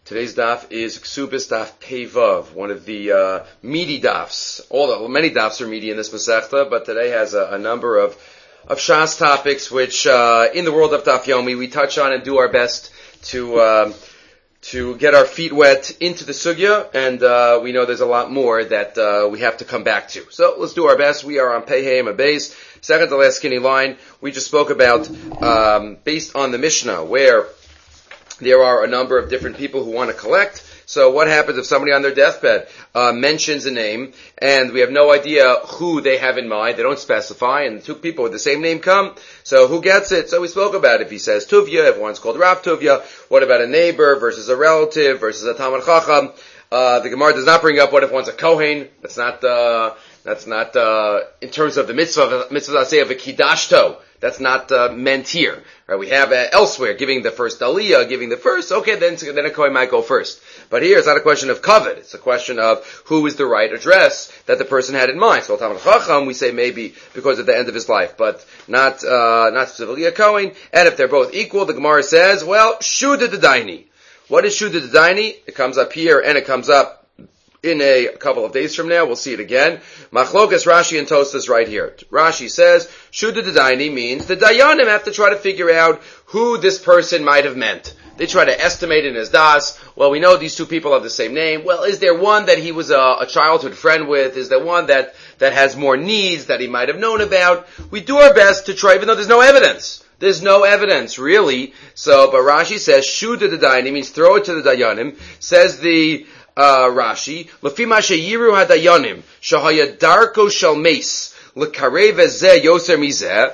Today's daf is Ksubis daf Pevav, one of the meaty dafs. Many dafs are meaty in this Masechta, but today has a number of Shas topics which, in the world of Daf Yomi, we touch on and do our best to get our feet wet into the sugya, and we know there's a lot more that we have to come back to. So let's do our best. We are on Pei Hei Base, second to last skinny line. We just spoke about, based on the Mishnah, where there are a number of different people who want to collect. So what happens if somebody on their deathbed mentions a name and we have no idea who they have in mind? They don't specify, and two people with the same name come. So who gets it? So we spoke about if he says Tuvia, if one's called Rav Tuvia. What about a neighbor versus a relative versus a Talmid Chacham? The Gemara does not bring up what if one's a Kohen. That's not in terms of the mitzvah say of a Kidashto. That's not meant here. Right? We have elsewhere giving the first aliyah, giving the first. Okay, then a kohen might go first. But here it's not a question of covet. It's a question of who is the right address that the person had in mind. So Talmid Chacham, we say maybe because of the end of his life, but not specifically a kohen. And if they're both equal, the Gemara says, well, shuda d'daini. What is shuda d'daini? It comes up here and it comes up in a couple of days from now. We'll see it again. Machlokas Rashi and Tosfos right here. Rashi says, Shuda D'Daini means the Dayanim have to try to figure out who this person might have meant. They try to estimate in his das. Well, we know these two people have the same name. Well, is there one that he was a childhood friend with? Is there one that has more needs that he might have known about? We do our best to try, even though there's no evidence. There's no evidence, really. So, but Rashi says, Shuda D'Daini means throw it to the Dayanim. Says the Rashi, Lefima sheyiru hadayanim, shahaya darko shel meis, lekarev zeh yoser mizeh.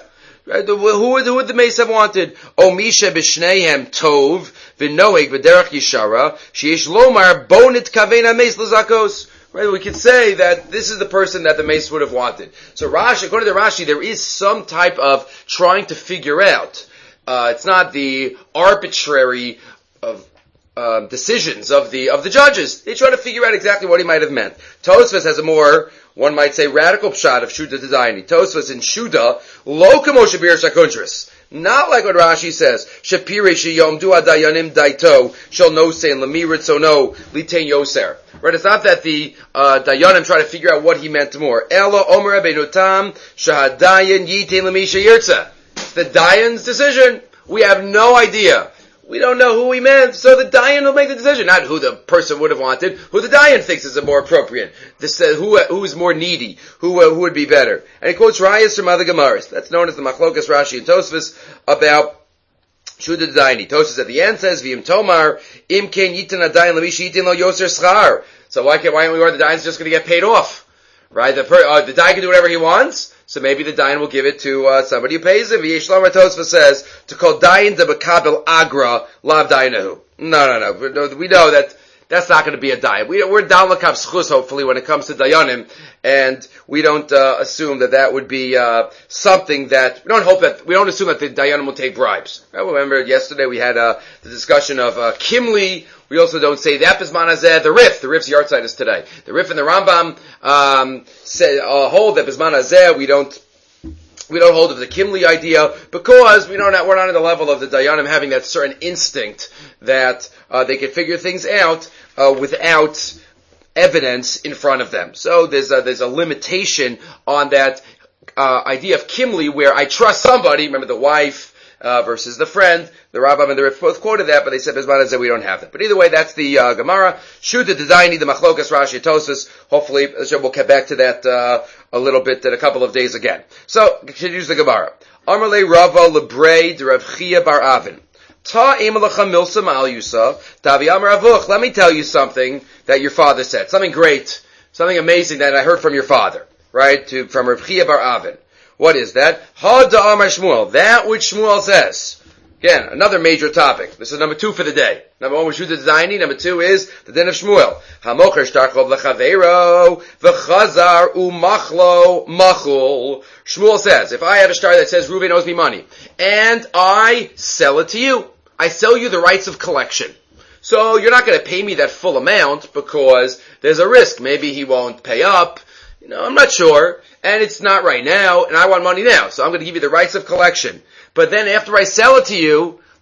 Who would the mace have wanted? O misha b'shneihem tov, v'noeg v'derech yishara, sheyesh lomar bonit kavein meis l'zakos. Right, we could say that this is the person that the mace would have wanted. So Rashi, according to Rashi, there is some type of trying to figure out. It's not the arbitrary of decisions of the judges. They try to figure out exactly what he might have meant. Tosfos has a more, one might say, radical pshat of Shuda D'Daini. Tosfos in Shuda, lo kamo shabir shakuntris. Not like what Rashi says. Shapire sheyom du adayanim daito shall no sein lamirit so no litain yoser. Right? It's not that the dayanim try to figure out what he meant more. Ela omer rabbeinu tam shahadayan yitain lamisha yirtza. It's the dayan's decision. We have no idea. We don't know who he meant, so the Dayan will make the decision. Not who the person would have wanted, who the Dayan thinks is more appropriate. This who is more needy, who would be better. And he quotes Rayas from other Gemaras. That's known as the Machlokas Rashi and Tosfos about Shuda D'Daini. Tosfos at the end says, V'im Tomar, Im Ken Yitin Adayan Lamishi Yitin Lo Yoser Schar. So why aren't we worried the Dayan's just going to get paid off? Right? The Dayan can do whatever he wants. So maybe the Dayan will give it to somebody who pays him. Yeshlamar Tosfos says to call Dayan de Bekabel Agra Lav Dayanahu. No. We know that's not going to be a Dayan. We're down Lakav Schus hopefully when it comes to Dayanim, and we don't assume that would be something that we don't assume that the Dayanim will take bribes. Right? Remember yesterday we had the discussion of Kimli. We also don't say the Epizman Hazeh, the Rif's yard site is today. The Rif and the Rambam hold the Epizman Hazeh. We don't hold of the Kimli idea because we're not at the level of the Dayanim having that certain instinct that they can figure things out without evidence in front of them. So there's a limitation on that idea of Kimli where I trust somebody. Remember the wife versus the friend. The Rambam and the Rif both quoted that, but they said Bezman said we don't have that. But either way, that's the Gemara. Shuda D'Daini, the Machlokas Rashi Tosfos. Hopefully, we'll get back to that a little bit in a couple of days again. So, continues the Gemara. Amarle Rava Lebrei de Rav Chia Bar Avin. Ta Emelacha Milsa Ma'al Yusa Tavi Amar Avuch. Let me tell you something that your father said. Something great, something amazing that I heard from your father. Right? From Rav Chia Bar Avin. What is that? Ha Da'amar Shmuel. That which Shmuel says. Again, another major topic. This is number 2 for the day. Number 1 was Shuda D'Daini. Number 2 is the din of Shmuel. Hamocher shtarchov lechaveiro v'chazar umachlo machul. Shmuel says, if I have a star that says Reuven owes me money, and I sell it to you, I sell you the rights of collection. So you're not going to pay me that full amount because there's a risk. Maybe he won't pay up. I'm not sure. And it's not right now, and I want money now. So I'm going to give you the rights of collection. But then after I sell it to you,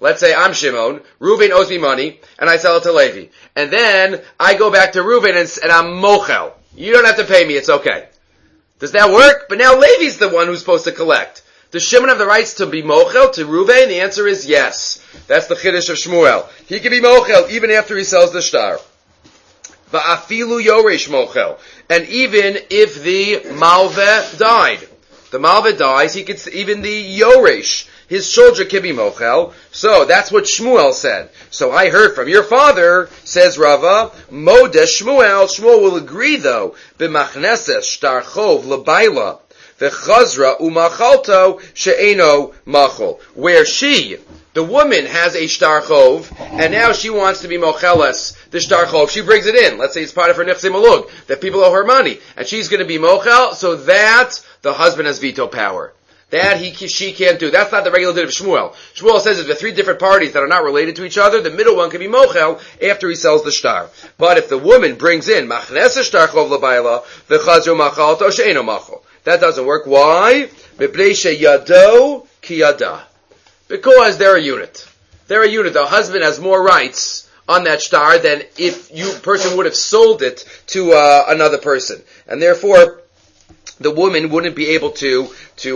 let's say I'm Shimon, Reuven owes me money, and I sell it to Levi. And then I go back to Reuven and I'm mochel. You don't have to pay me, it's okay. Does that work? But now Levi's the one who's supposed to collect. Does Shimon have the rights to be mochel to Reuven? The answer is yes. That's the chiddush of Shmuel. He can be mochel even after he sells the shtar. Va'afilu yoresh mochel. And even if the malveh died. The malveh dies, he could, even the yoresh, his children can be mochel. So that's what Shmuel said. So I heard from your father, says Rava, Modeh Shmuel. Shmuel will agree though, b'machneses shtar chov l'bayla, v'chazra u'machalto she'eno machol. Where she, the woman, has a shtar chov, and now she wants to be mocheles, the shtar chov, she brings it in. Let's say it's part of her nechse malug, that people owe her money, and she's going to be mochel, so that the husband has veto power. That she can't do. That's not the regular din of Shmuel. Shmuel says if the three different parties that are not related to each other, the middle one can be mochel after he sells the shtar. But if the woman brings in machnes shtar chov l'bayla v'chazru machalto she'eno machol, that doesn't work. Why? Mipnei sheyado ki yada. Because they're a unit. They're a unit. The husband has more rights on that shtar than if person would have sold it to another person, and therefore the woman wouldn't be able to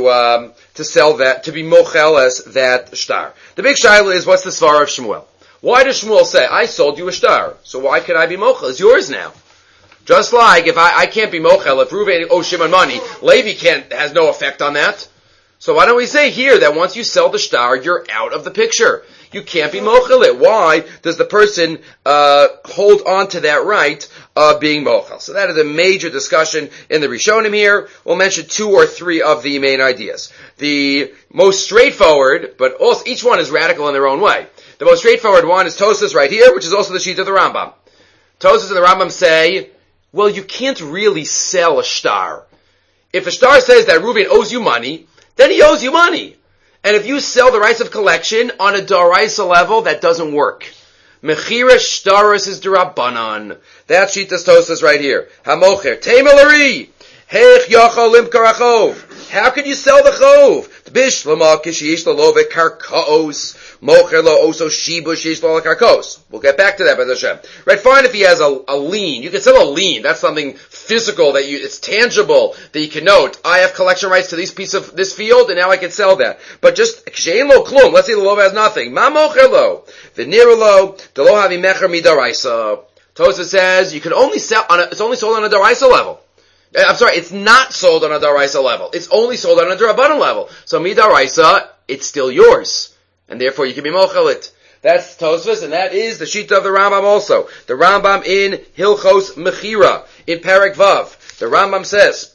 sell that, to be mochel as that shtar. The big shaila is, what's the svara of Shmuel? Why does Shmuel say, I sold you a shtar, so why can I be mochel? It's yours now. Just like if I can't be mochel, if Reuven owes Shimon money, Levi has no effect on that. So why don't we say here that once you sell the shtar, you're out of the picture. You can't be mochel it. Why does the person hold on to that right of being mochel? So that is a major discussion in the Rishonim here. We'll mention 2 or 3 of the main ideas. The most straightforward, but also each one is radical in their own way. The most straightforward one is Tosfos right here, which is also the sheet of the Rambam. Tosfos and the Rambam say, well, you can't really sell a shtar. If a shtar says that Reuven owes you money, then he owes you money. And if you sell the rights of collection on a daraisa level, that doesn't work. Mechira shtaros is derabanan. That shitas Tosfos right here. Hamocher temelari hech yachal limkar achov. How can you sell the chov? Tbish lama kishish lolove karkaos mocher lo oso shibu shish lo karkos. We'll get back to that, B'ez Hashem. Right? Fine if he has a lien. You can sell a lien. That's something physical it's tangible that you can note. I have collection rights to this field, and now I can sell that. But just kshein lo klum. Let's say the love has nothing. Ma mocher lo v'nir lo delo havi mecher midaraisa. Tosfos says you can only sell it's only sold on a daraisa level. I'm sorry, it's not sold on a daraisa level. It's only sold on a derabanan level. So midaraisa, it's still yours, and therefore you can be mochel it. That's Tosfos, and that is the shita of the Rambam also. The Rambam in Hilchos Mechira, in Perek Vav. The Rambam says,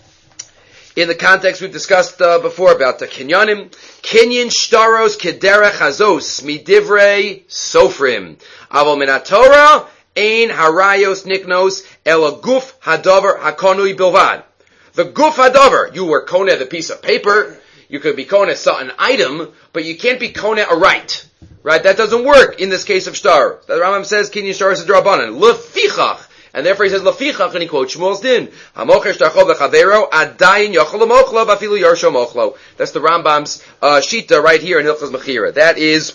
in the context we've discussed before about the kinyanim, kinyan shtaros kederech hazos midivrei sofrim. Avol min haTorah, ein harayos niknos ela guf hadavar hakonui bilvad. The guf hadavar, you were koneh the piece of paper, you could be koneh an item, but you can't be koneh a right. Right? That doesn't work in this case of shtar. The Rambam says kinyan shtar is a drabanan. Lefichach. And therefore he says lefichach, and he quotes Shmuel's din. Hamocher shtar chov lechavero adayin yochel mochlo vafilu yarsho mochlo. That's the Rambam's shita right here in Hilchos Mechira. That is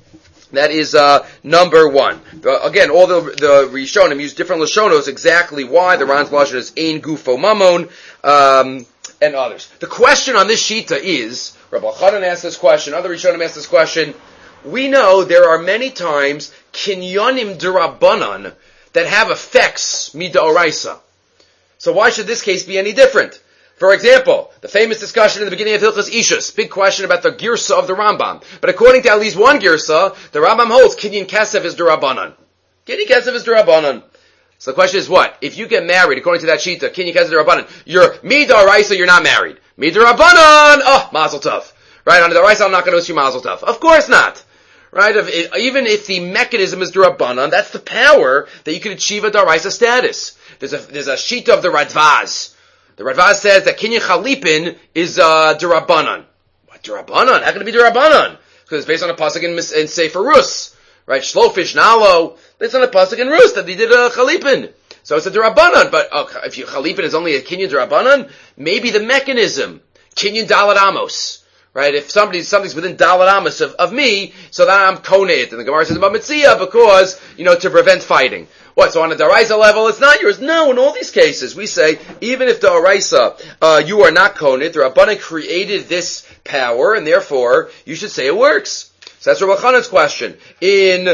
number 1. Again, all the Rishonim use different lashonos. Exactly why the Ran's lashon is ein gufo mamon and others. The question on this shita is, Rabbi Chanan asked this question. Other Rishonim asked this question. We know there are many times kinyanim derabanan that have effects midaoraisa. So why should this case be any different? For example, the famous discussion in the beginning of Hilchos Ishus, big question about the girsa of the Rambam. But according to at least one girsa, the Rambam holds kinyan kesef is derabanan. Kinyan kesef is derabanan. So the question is what? If you get married, according to that shita, kinyan kesef is derabanan, you're midaoraisa, you're not married. Midarabanan, mazel tov. Right, on the daraisa I'm not going to wish you mazel tov. Of course not. Right? Even if the mechanism is derabanan, that's the power that you can achieve a daraisa status. There's a shita of the Radvaz. The Radvaz says that kinyan chalipin is derabanan. What derabanan? How can it be derabanan? Because it's based on a pasuk in Sefer Rus. Right? Shlofish nalo. Based on a pasuk in Rus that they did a chalipin. So it's a derabanan. But if chalipin is only a kinyan derabanan, maybe the mechanism kinyan dalad amos. Right? If something's within Dalet Amos of me, so then I'm koneit. And the Gemara says about Mitzia because, to prevent fighting. What? So on a Daraisa level, it's not yours. No, in all these cases, we say, even if Daraisa, you are not koneit, the Rabbanan created this power, and therefore, you should say it works. So that's Rabbi Chanan's question. He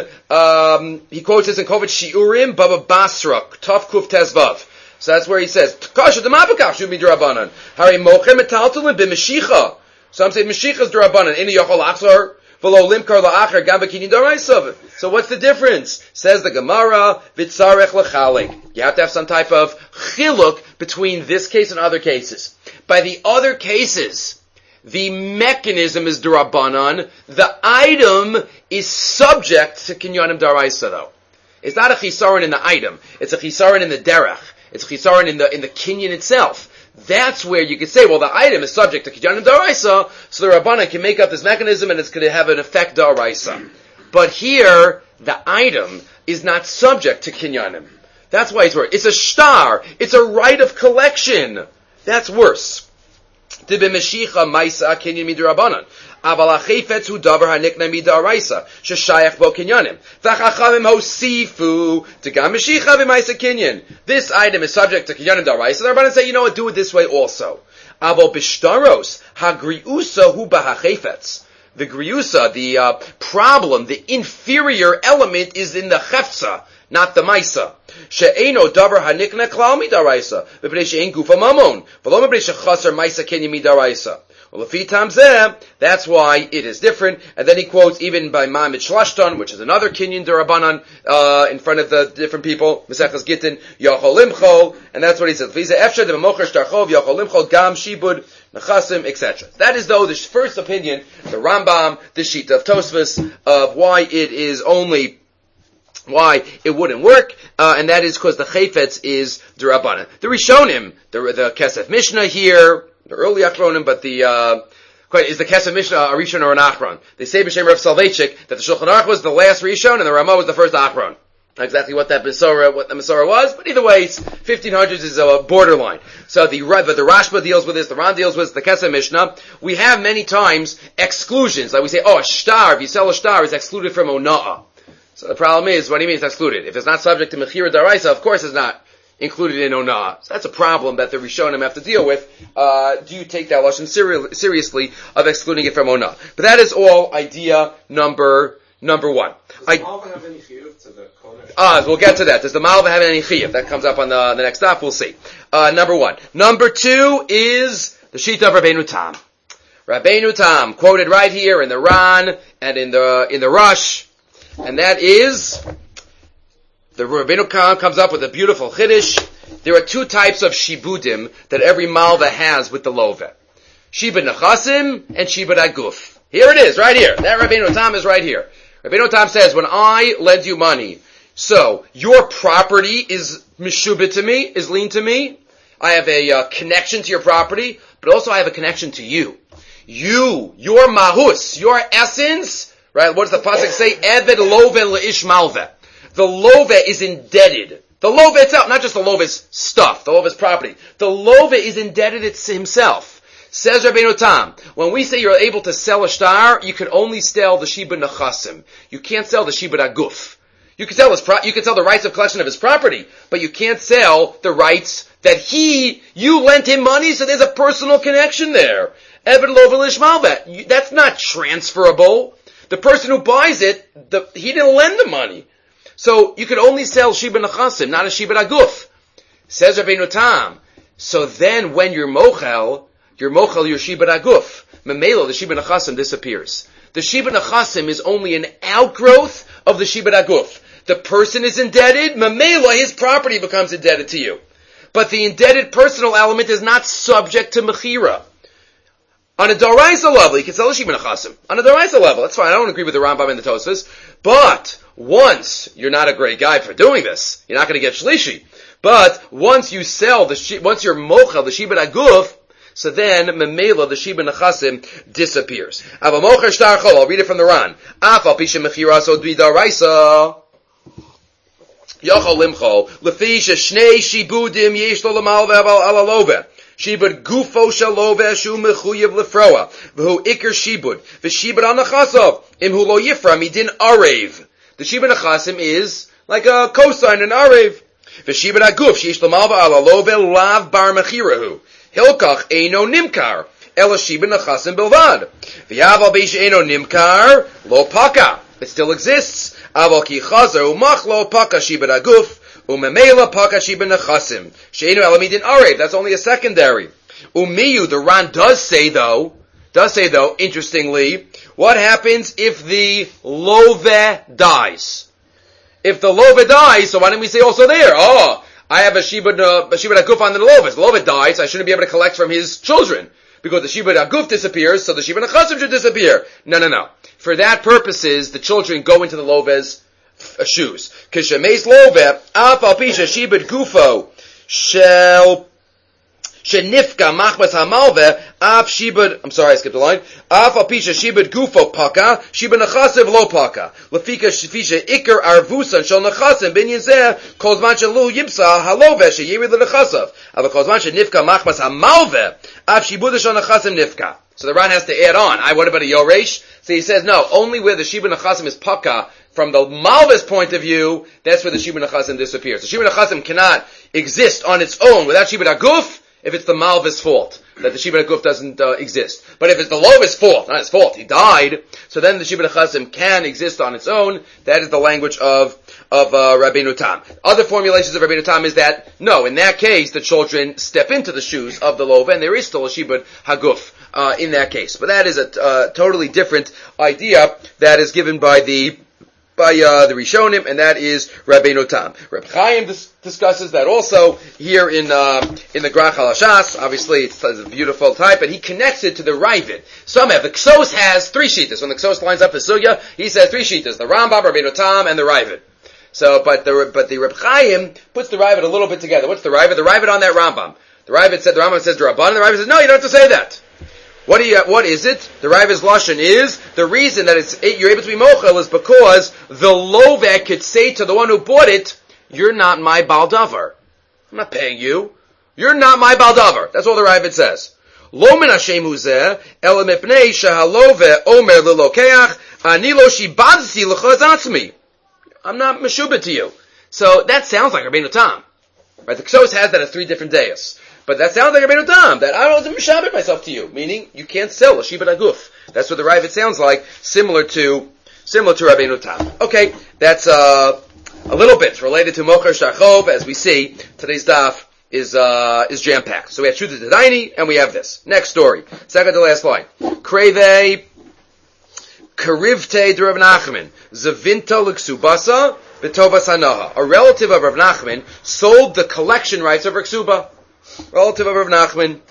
quotes this in Kovet Shiurim, Baba Basra, Tov Kuf Tezvav. So that's where he says, Kasha Damabakach should be Drabanan. Hari Mochem Metaltalin B'Meshicha. Some say Meshicha is Drabanan. Ini Yochol Achzor, V'lo Limkar La'achar, Gam B'Kini Daraisav. So what's the difference? Says the Gemara, V'tzarech L'chalik. You have to have some type of chiluk between this case and other cases. By the other cases, the mechanism is Drabanan. The item is subject to Kinyanim Daraisa though. It's not a chisaron in the item. It's a chisaron in the derech. It's a chisaron in the kinyan itself. That's where you could say, well, the item is subject to Kinyanim Daraisa, so the Rabbanan can make up this mechanism and it's going to have an effect Daraisa. But here, the item is not subject to Kinyanim. That's why it's worse. It's a shtar. It's a right of collection. That's worse. Tibimeshicha maisa kinyan midrabanan. Aval achefetz hu davar hanikna midaraisa sheshayach bo kinyanim. V'chachamim hosifu tigam meshicha v'maisa kinyan. This item is subject to kinyanim daraisa. The Rabbanan say, you know what, do it this way also. Aval bishtaros hagriusa hu bahachefetz. The griusa, the problem, the inferior element is in the chefza, not the maisa. She'eno davar hanikna klal midaraisa, v'pnei she'en gufa mamon, v'lo mepnei shechaser maisa kinyan midaraisa. Well, that's why it is different. And then he quotes even by Ma'amid Shlashton, which is another Kinyan Durabanan, in front of the different people, Mesechus Gittin, Yochol Limchol, and that's what he says. Efshe de Memocher Shtarchov, Yochol Limchol, Gam, Shibud, Nechasim, etc. That is though the first opinion, the Rambam, the Shita of Tosfos, of why it wouldn't work, and that is because the Chayfetz is Durabanan. The Rishonim, the Kesef Mishnah here, the early Achronim, but is the Kesef Mishnah a Rishon or an Achron? They say b'shem Rav Soloveitchik that the Shulchan Aruch was the last Rishon and the Ramah was the first Achron. Not exactly what the Masorah was, but either way, 1500s is a borderline. So the Rashba deals with this, the Ran deals with the Kesef Mishnah. We have many times exclusions, like we say, a shtar, if you sell a shtar, is excluded from Ona'ah. So the problem is, what do you mean it's excluded? If it's not subject to Mechira Daraisa, of course it's not included in Ona'ah. So that's a problem that the Rishonim have to deal with. Do you take that lashon seriously of excluding it from Ona'ah? But that is all idea number one. Does the Malva have any chiyuv to the Kodesh? We'll get to that. Does the Malva have any chiyuv? That comes up on the next stop. We'll see. Number one. Number two is the Shita of Rabbeinu Tam. Rabbeinu Tam, quoted right here in the Ran and in the Rush, and that is the Rabbeinu Tam comes up with a beautiful chiddush. There are two types of shibudim that every malva has with the love. Shibud nechasim and shibud aguf. Here it is, right here. That Rabbeinu Tam is right here. Rabbeinu Tam says, when I lend you money, so your property is mishubit to me, is lien to me. I have a connection to your property, but also I have a connection to you. Your mahus, your essence, right? What does the pasuk say? Eved loven leish malveh. The love is indebted. The love itself, not just the love's stuff, the love's property. The love is indebted to himself. Says Rabbeinu Tam, when we say you're able to sell a shtar, you can only sell the shibud nechasim. You can't sell the shibud aguf. You can sell the rights of collection of his property, but you can't sell the rights that you lent him money, so there's a personal connection there. Eved lo v'lish malveh. That's not transferable. The person who buys it, he didn't lend the money. So you could only sell shibud nechasim, not a shibud aguf. Says Rabbeinu Tam. So then, when you're mochel your shibud aguf. Memelo, the shibud nechasim disappears. The shibud nechasim is only an outgrowth of the shibud aguf. The person is indebted. Memelo, his property becomes indebted to you. But the indebted personal element is not subject to mechira. On a Doraisa level, you can sell a shibud nechasim. On a Doraisa level, that's fine. I don't agree with the Rambam and the Tosfos. But once, you're not a great guy for doing this. You're not going to get shlishi. But once you sell once you're mochel, the shibud aguf, so then memela, the shibud nechasim, disappears. Ava mocher shtar chol, I'll read it from the Ran. Afal pisha mechira so dvi daraisa. Yochol limchol, lefi shnei shibudim yesh lo l'malve ala love. Shibud gufo shalove shu mechuyev lefroa. V'hu ikr shibud. V'shibud anachasov. Imhu lo yifra midin arev. The shibud achasim is like a cosine, an arev. V'shibud aguf sheish l'malva ala love lav bar mechirahu. Hilkach eino nimkar. Ela shibud achasim bilvad. V'yav beish eino nimkar lo paka. It still exists. Aval ki chazer umach lo paka shibud aguf. Umemela paka shibud achasim. Sheinu elamidin arev. That's only a secondary. Umiyu, the Ran does say though, interestingly, what happens if the love dies? If the love dies, so why didn't we say also there, I have a shibud aguf on the love. The love dies, I shouldn't be able to collect from his children. Because the shibud aguf disappears, so the shibud achasim should disappear. No. For that purposes, the children go into the love's shoes. Kishemes love, af al pisha shibud gufo, shall Shenifka machmas hamalve af shibud. I'm sorry, I skipped a line. Af apisha shibud gufo paka shibud nechasim lo paka lefika shfisha ikar arvusan shel nechasim bin yizeh kozman shelu yibsa halove sheyiri lenechasav. Ava kozman shenifka machmas hamalve af shibud shel nechasim nifka. So the Ran has to add on. What about a yoresh? So he says no. Only where the shibud nechasim is paka. From the Malva's point of view, that's where the shibud nechasim disappears. The shibud nechasim cannot exist on its own without shibud aguf. If it's the Malva's fault that the shibud aguf doesn't exist, but if it's the Lova's fault, not his fault, he died, so then the shibud achasim can exist on its own. That is the language of Rabbeinu Tam. Other formulations of Rabbeinu Tam is that no, in that case, the children step into the shoes of the Lova, and there is still a shibud haguf in that case. But that is a totally different idea that is given by the Rishonim, and that is Rabbeinu Tam. Reb Chaim discusses that also here in the Grach HaLashas. Obviously, it's a beautiful type, and he connects it to the Ravid. Some have the Ksos has 3 shitas. When the Ksos lines up the Sugya, he says 3 shitas: the Rambam, Rabbeinu Tam, and the Ravid. So, but the Reb Chaim puts the Ravid a little bit together. What's the Ravid? The Ravid on that Rambam. The Rambam says Rabban, and the Ravid says no, you don't have to say that. What is it? The Ravid's lashon is the reason that you're able to be mochel is because the lovek could say to the one who bought it, "You're not my baldavar. I'm not paying you. You're not my baldavar." That's all the Ravid says. Lo min Hashem huzeh ela mipnei shehalove omer lilokeach ani lo shibadti lechazatzmi. I'm not meshubah to you. So that sounds like Rabbeinu Tam, right? The Ksos has that as 3 different days. But that sounds like Rabbeinu Tam, that I wasn't mishabed myself to you, meaning you can't sell a shibud aguf. That's what the Ravid sounds like, similar to Rabbeinu Tam. Okay, that's a little bit related to Mocher Shachov. As we see, today's daf is jam packed. So we have Shudah Dedaini, and we have this next story. Second to last line. Kreve Karivte de Rav Nachman Zavinta l'Ksubasa v'Tovas Hanaha. A relative of Rav Nachman sold the collection rights of Ksuba. Relative of Rav Nachman.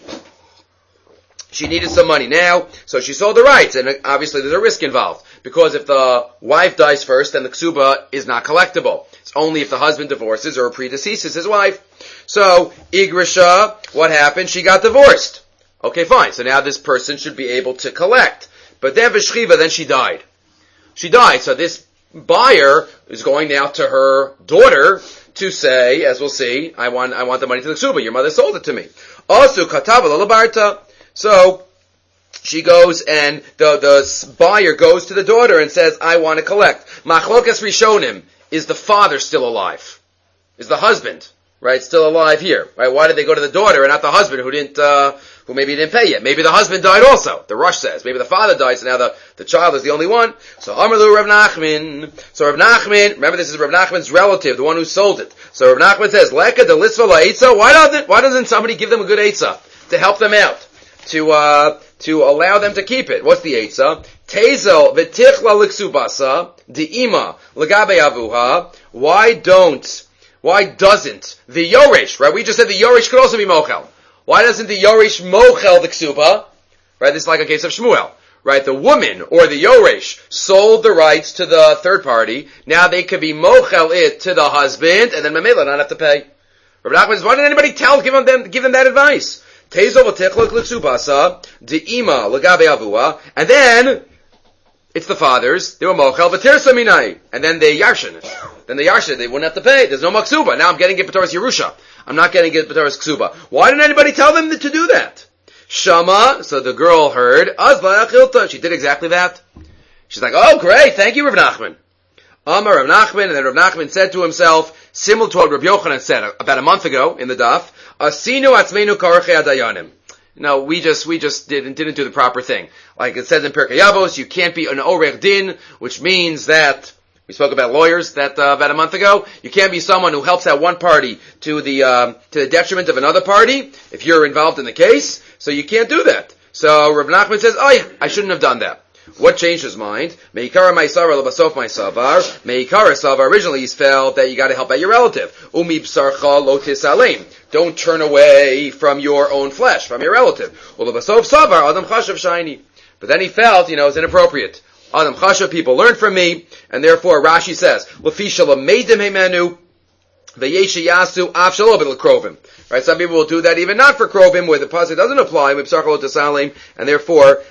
She needed some money now, so she sold the rights, and obviously there's a risk involved, because if the wife dies first, then the ksuba is not collectible. It's only if the husband divorces or predeceases his wife. So, Igrisha, what happened? She got divorced. Okay, fine, so now this person should be able to collect. But then Veshchiva, then she died. So this buyer is going now to her daughter to say, as we'll see, I want the money to the ksuba. Your mother sold it to me. Also, Katava Lalabarta. So she goes, and the buyer goes to the daughter and says, I want to collect. Machlokas Rishonim, is the father still alive? Is the husband, right, still alive here? Right? Why did they go to the daughter and not the husband who maybe didn't pay yet? Maybe the husband died also. The Rush says. Maybe the father died, so now the child is the only one. So Amarlu Rav Nachman. So Rav Nachman, remember this is Rav Nachman's relative, the one who sold it. So Rav Nachman says, Leka de Litzva la'etza. Why doesn't somebody give them a good etza to help them out? To allow them to keep it. What's the etza? Tezel v'tichla l'ksubasa di'ima l'gabe avuha. Why doesn't the Yoresh, right? We just said the Yoresh could also be mochel. Why doesn't the Yoresh mochel the ksuba? Right? This is like a case of Shmuel. Right? The woman or the Yoresh sold the rights to the third party. Now they could be mochel it to the husband, and then Mamela not have to pay. Rabbi Nachman says, why didn't anybody give them that advice? Tezo v'tichlok l'ksubasa de'ima l'gabe avua, and then It's the fathers. They were mochel v'tirsa minai, and then they yarshin it. Then they yarshin it. They wouldn't have to pay. There's no maksuba. Now I'm getting it b'toras Yerusha. I'm not getting it b'toras ksuba. Why didn't anybody tell them to do that? Shama. So the girl heard. Azla achilta. She did exactly that. She's like, oh great, thank you, Rav Nachman. Amar Rav Nachman, and then Rav Nachman said to himself, similar to what Rav Yochanan said about a month ago in the daf, Asinu atzmeinu karachei adayanim. No, we just didn't do the proper thing. Like it says in Pirkei Avos, you can't be an orech din, which means that, we spoke about lawyers that, about a month ago, you can't be someone who helps out one party to the detriment of another party, if you're involved in the case, so you can't do that. So Rav Nachman says, oh yeah, I shouldn't have done that. What changed his mind? Meikara Maisavar Labasof Maisavar. Meikara Savar, originally he felt that you gotta help out your relative. Umi Bsarcha Lotis Alim. Don't turn away from your own flesh, from your relative. Ulabasof Savar, Adam Chashav Shiny. But then he felt, it's inappropriate. Adam Chashav, people learn from me, and therefore Rashi says, Lafi Shalom Meidim Heimenu, V'yesha Yasu Av Shalom Krovim. Right, some people will do that even not for Krovim, where the pasuk doesn't apply, and therefore,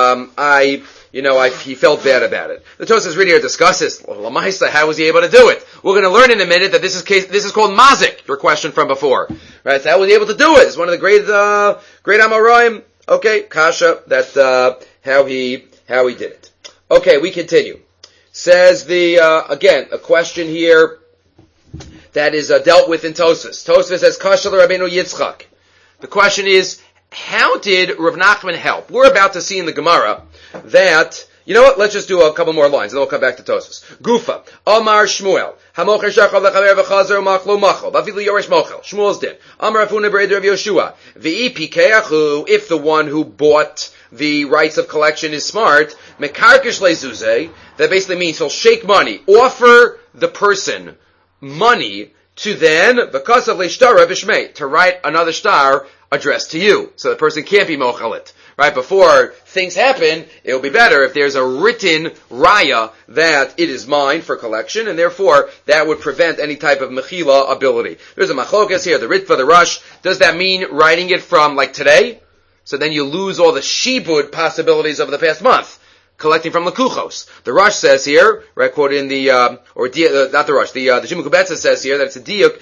he felt bad about it. The Tosas really discusses, Lamaisa, how was he able to do it? We're going to learn in a minute that this is called mazik, your question from before. Right, so how was he able to do it? It's one of the great Amoraim. Okay, Kasha, that's, how he did it. Okay, we continue. Says again, a question here, that is dealt with in Tosfos. Tosfos says, Kasha Rabbeinu Yitzchak. The question is, how did Rav Nachman help? We're about to see in the Gemara that, let's just do a couple more lines, and then we'll come back to Tosfos. Gufa, Amar Shmuel, Hamocher Shachal Lechaver V'chazer Machlo Machol, Vafilu Yoresh Mochel, Shmuel's din. Amar Afuna Bereder of Yoshua, V'i Pikeachu, if the one who bought the rights of collection is smart, Mekarkish Lezuze, that basically means he'll shake money, offer the person money to then, because of Leishtara Bishmei, to write another star addressed to you. So the person can't be mochalit. Right? Before things happen, it'll be better if there's a written raya that it is mine for collection, and therefore that would prevent any type of mechila ability. There's a machlokas here, the Ritva, the Rush. Does that mean writing it from like today? So then you lose all the shibud possibilities of the past month. Collecting from Lekuchos. The Rush says here, right, quoted in the, not the Rush, the Shimon Kubetza says here that it's a diuk,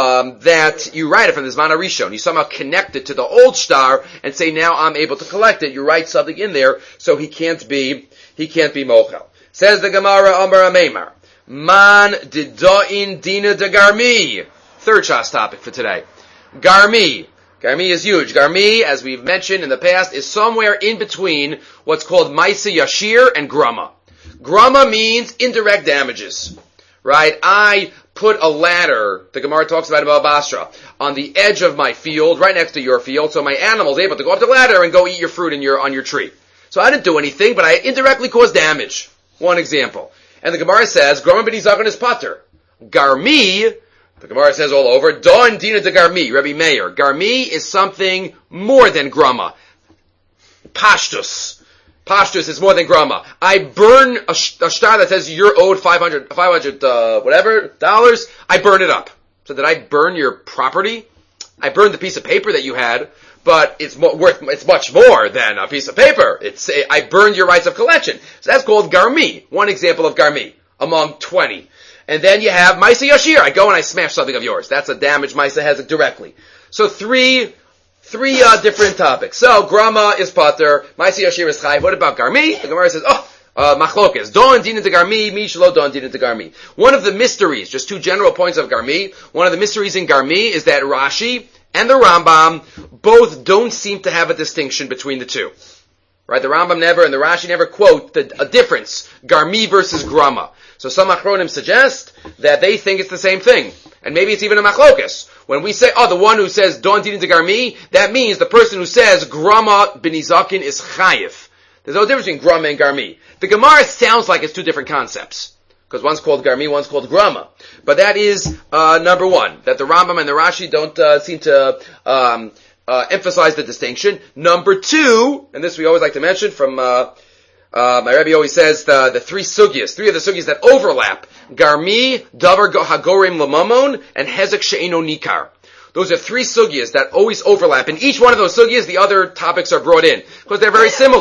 that you write it from the Zman HaRishon. You somehow connect it to the old star and say, now I'm able to collect it. You write something in there, so he can't be mochel. Says the Gemara, Amar Ameimar, Man dida'in dina de garmi. Third Shas topic for today. Garmi. Garmi is huge. Garmi, as we've mentioned in the past, is somewhere in between what's called Maisa Yashir and Grama. Grama means indirect damages. Right? I put a ladder, the Gemara talks about in Baba Basra, on the edge of my field, right next to your field, so my animal is able to go up the ladder and go eat your fruit on your tree. So I didn't do anything, but I indirectly caused damage. One example. And the Gemara says, Grama b'ni zaken is pater. Garmi, the Gemara says all over, Don Dina de Garmi, Rabbi Meir. Garmi is something more than Grama. Pashtus. Pashtus is more than Grama. I burn a star that says you're owed $500, whatever, dollars. I burn it up. So did I burn your property? I burned the piece of paper that you had, but it's much more than a piece of paper. I burned your rights of collection. So that's called Garmi. One example of Garmi among 20. And then you have Maisa Yashir. I go and I smash something of yours. That's a damage Maisa has directly. So three different topics. So Grama is pater, Maisa Yashir is chayv. What about Garmi? The Gemara says, machlokes. Don dina de Garmi, mi shelo don dina de Garmi. One of the mysteries, just two general points of Garmi, one of the mysteries in Garmi is that Rashi and the Rambam both don't seem to have a distinction between the two. Right? The Rambam never and the Rashi never quote a difference, Garmi versus Grama. So some achronim suggest that they think it's the same thing. And maybe it's even a machlokas. When we say, the one who says, Don Dinin de Garmi, that means the person who says, Grama b'ni zaken is chayif. There's no difference between Grama and Garmi. The Gemara sounds like it's two different concepts. Because one's called Garmi, one's called Grama. But that is, number one, that the Rambam and the Rashi don't seem to emphasize the distinction. Number two, and this we always like to mention from my Rebbe always says the three of the sugyas that overlap: Garmi, Davar Hagorim Lamamon, and Hezek She'eno Nikar. Those are three sugyas that always overlap. In each one of those sugyas, the other topics are brought in because they're very similar.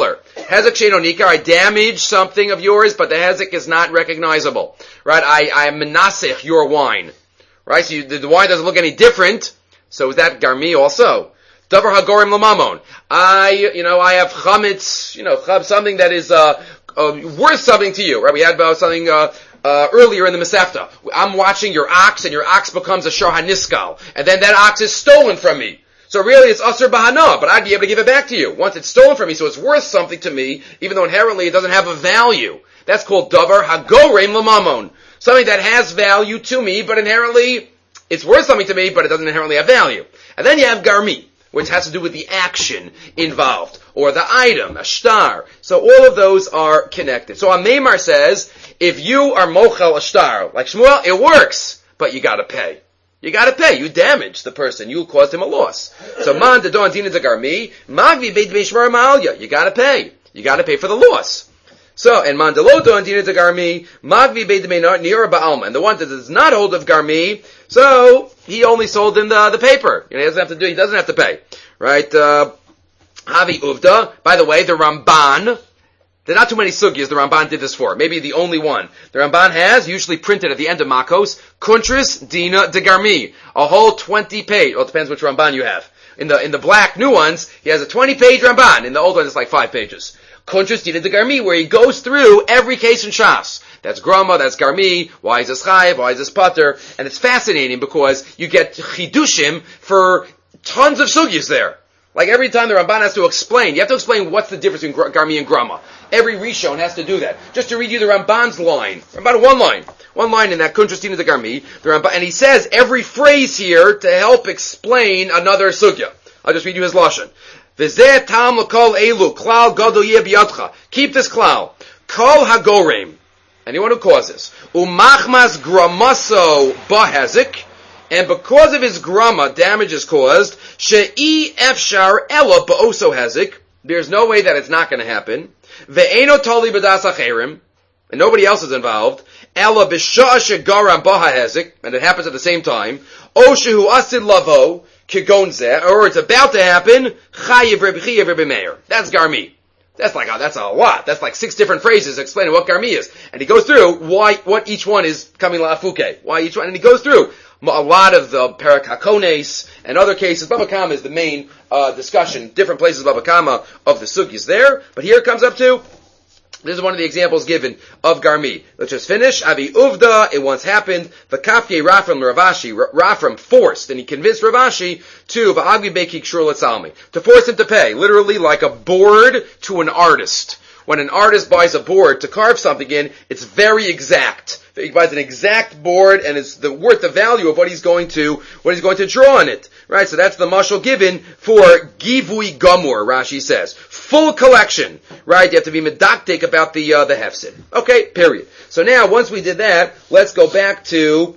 Hezek she'eino nikar, I damage something of yours, but the hezek is not recognizable. Right? I menasech your wine. Right? So the wine doesn't look any different. So is that garmi also? Davar hagorim lamamon. I have chametz, something that is, worth something to you. Right? We had about something, earlier in the Masefta. I'm watching your ox, and your ox becomes a shor haniskal. And then that ox is stolen from me. So really it's asur bahana, but I'd be able to give it back to you. Once it's stolen from me, so it's worth something to me, even though inherently it doesn't have a value. That's called davar hagorim lamamon. Something that has value to me, but inherently it's worth something to me, but it doesn't inherently have value. And then you have garmi, which has to do with the action involved, or the item, a shtar. So all of those are connected. So Meimar says, if you are mochel a shtar, like Shmuel, it works, but you gotta pay. You gotta pay. You damaged the person. You caused him a loss. So man de don dina zagarmi, magvi beit beishmar ma'alya. You gotta pay. You gotta pay for the loss. So, and man de lo don dina zagarmi, magvi beit nira ba'alma. And the one that does not hold of garmi, so he only sold him the paper. He doesn't have to pay. Right? Havi uvda. By the way, the Ramban, there are not too many sugyas the Ramban did this for. Maybe the only one. The Ramban has, usually printed at the end of Makos, Kuntris Dina de Garmi. A whole 20-page. Well, it depends which Ramban you have. In the black new ones, he has a 20-page Ramban. In the old ones, it's like 5 pages. Kuntris Dina de Garmi, where he goes through every case in Shas. That's Grama, that's Garmi, why is this Chayiv, why is this Pater. And it's fascinating because you get Chidushim for tons of sugyas there. Like every time the Ramban has to explain, you have to explain what's the difference between Garmi and Grama. Every Rishon has to do that. Just to read you the Ramban's line. Ramban, one line in that Kuntrastina de Garmi, the Ramban, and he says every phrase here to help explain another sugya. I'll just read you his lashon. V'zeh tam l'kol elu, klal gadol yeh biyadcha. Keep this klal. Kol hagorem. Anyone who causes. Umachmas gramaso bahezik. And because of his grama, damage is caused. She'i efshar ela ba'oso hezik. There's no way that it's not going to happen. Ve'eno tali b'das acherim, and nobody else is involved. Ela b'sha'a shegaram baha hezik, and it happens at the same time. O shehu asid lavo kigon zeh, or it's about to happen. Chayiv Rebbe Meir. That's garmi. That's a lot. That's like 6 different phrases explaining what garmi is, and he goes through what each one is coming la'afuke. Why each one, and he goes through a lot of the Perak HaKones and other cases. Baba Kama is the main discussion. Different places Baba Kama of the sugyas there. But here it comes up to, this is one of the examples given of Garmi. Let's just finish. Avi Uvda, it once happened. V'kafye Rafram Ravashi. Rafram forced, and he convinced Ravashi to V'agvi Beiki Kshur L'Tzalmi, to force him to pay. Literally like a board to an artist. When an artist buys a board to carve something in, it's very exact. He buys an exact board, and it's worth the value of what he's going to draw on it. Right? So that's the mashal given for Givui Gamur, Rashi says. Full collection. Right? You have to be medaktik about the hefsid. Okay, period. So now, once we did that, let's go back to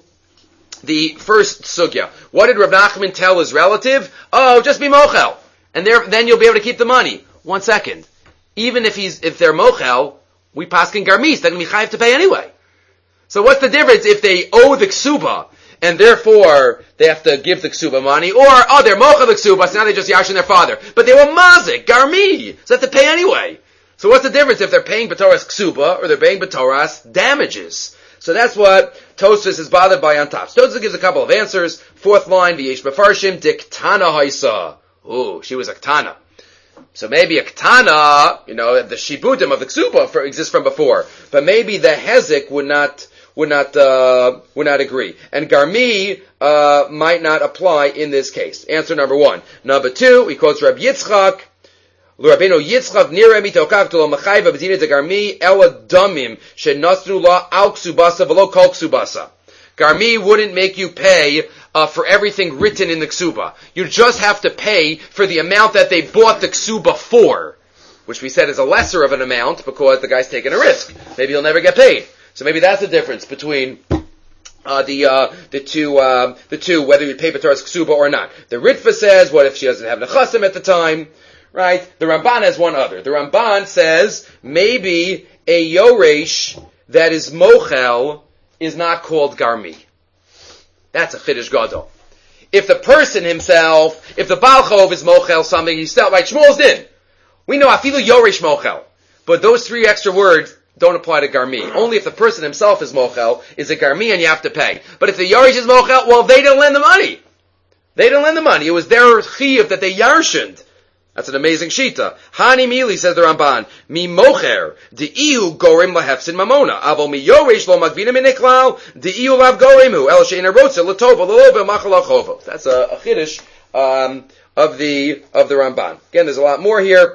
the first sugya. What did Rav Nachman tell his relative? Oh, just be mochel. And then you'll be able to keep the money. 1 second. Even if they're mochel, we paskin garmis, they're going to be chayiv to pay anyway. So what's the difference if they owe the ksuba, and therefore they have to give the ksuba money, or, they're mochel the ksuba, so now they just yashin their father. But they were mazik, garmi, so they have to pay anyway. So what's the difference if they're paying b'toras ksuba, or they're paying b'toras damages? So that's what Tosfos is bothered by on top. So Tosfos gives a couple of answers. 4th line, v'yesh befarshim, diktana haisa. Ooh, she was a ktana. So maybe a ktana, the shibudim of the ksuba exists from before, but maybe the hezek would not agree, and garmi might not apply in this case. Answer number 1. Number 2, he quotes Reb Yitzchak. L'Rabbeinu Yitzchak nireh mitokav tolo machayva b'dina de garmi ela damim shenasnu la al ksubasa v'lo kol ksubasa. Garmi wouldn't make you pay for everything written in the ksuba. You just have to pay for the amount that they bought the ksuba for, which we said is a lesser of an amount because the guy's taking a risk. Maybe he'll never get paid. So maybe that's the difference between the two, whether you pay b'toras ksuba or not. The Ritva says, what if she doesn't have nechasim at the time? Right? The Ramban has one other. The Ramban says maybe a yoresh that is mochel is not called garmi. That's a chiddush gadol. If the person himself, if the Baal Chov is mochel something, he's still, like Shmuel's din. We know afilu yoresh mochel. but those 3 extra words don't apply to Garmi. Only if the person himself is Mochel, is a Garmi and you have to pay. But if the Yarish is Mochel, well, they didn't lend the money. They didn't lend the money. It was their Chiyuv that they Yarshened. That's an amazing shita. Hani Mili, says the Ramban, Mi Mocher, Di'ihu Gorim Lahefsin Mamona, Avo Mi Yoresh Lo Magvina Miniklal, Di'ihu Lav Gorimu, El Sheina Rotza, Latova, Laloba, Machalachova. That's a Chiddush, of the Ramban. Again, there's a lot more here,